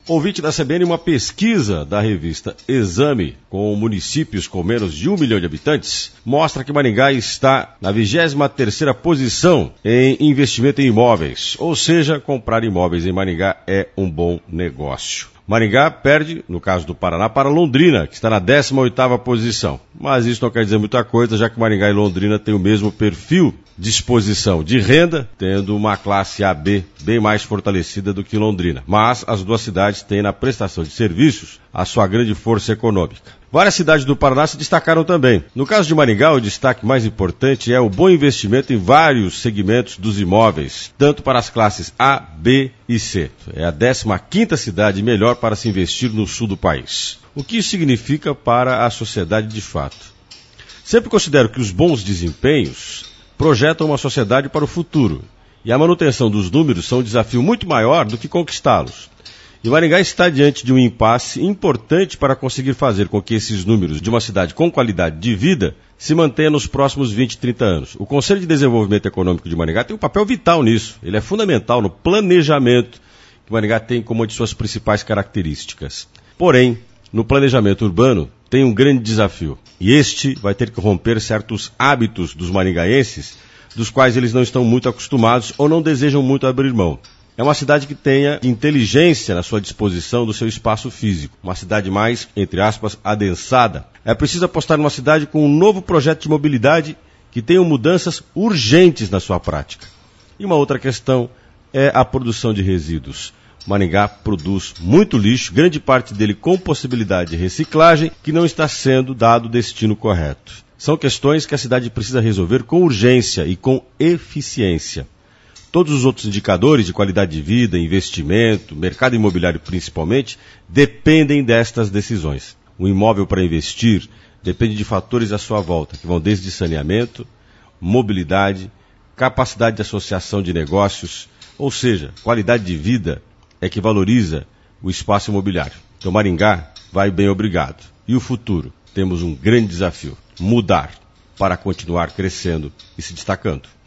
Ouvinte da CBN, uma pesquisa da revista Exame com municípios com menos de 1 milhão de habitantes mostra que Maringá está na 23ª posição em investimento em imóveis, ou seja, comprar imóveis em Maringá é um bom negócio. Maringá perde, no caso do Paraná, para Londrina, que está na 18ª posição. Mas isso não quer dizer muita coisa, já que Maringá e Londrina têm o mesmo perfil de exposição de renda, tendo uma classe AB bem mais fortalecida do que Londrina. Mas as duas cidades têm na prestação de serviços a sua grande força econômica. Várias cidades do Paraná se destacaram também. No caso de Maringá, o destaque mais importante é o bom investimento em vários segmentos dos imóveis, tanto para as classes A, B e C. É a 15ª cidade melhor para se investir no sul do país. O que isso significa para a sociedade de fato? Sempre considero que os bons desempenhos projetam uma sociedade para o futuro, e a manutenção dos números são um desafio muito maior do que conquistá-los. E Maringá está diante de um impasse importante para conseguir fazer com que esses números de uma cidade com qualidade de vida se mantenham nos próximos 20, 30 anos. O Conselho de Desenvolvimento Econômico de Maringá tem um papel vital nisso. Ele é fundamental no planejamento que Maringá tem como uma de suas principais características. Porém, no planejamento urbano tem um grande desafio. E este vai ter que romper certos hábitos dos maringaenses, dos quais eles não estão muito acostumados ou não desejam muito abrir mão. É uma cidade que tenha inteligência na sua disposição do seu espaço físico. Uma cidade mais, entre aspas, adensada. É preciso apostar numa cidade com um novo projeto de mobilidade que tenha mudanças urgentes na sua prática. E uma outra questão é a produção de resíduos. Maringá produz muito lixo, grande parte dele com possibilidade de reciclagem, que não está sendo dado o destino correto. São questões que a cidade precisa resolver com urgência e com eficiência. Todos os outros indicadores de qualidade de vida, investimento, mercado imobiliário principalmente, dependem destas decisões. O imóvel para investir depende de fatores à sua volta, que vão desde saneamento, mobilidade, capacidade de associação de negócios, ou seja, qualidade de vida é que valoriza o espaço imobiliário. Então Maringá vai bem obrigado. E o futuro? Temos um grande desafio, mudar para continuar crescendo e se destacando.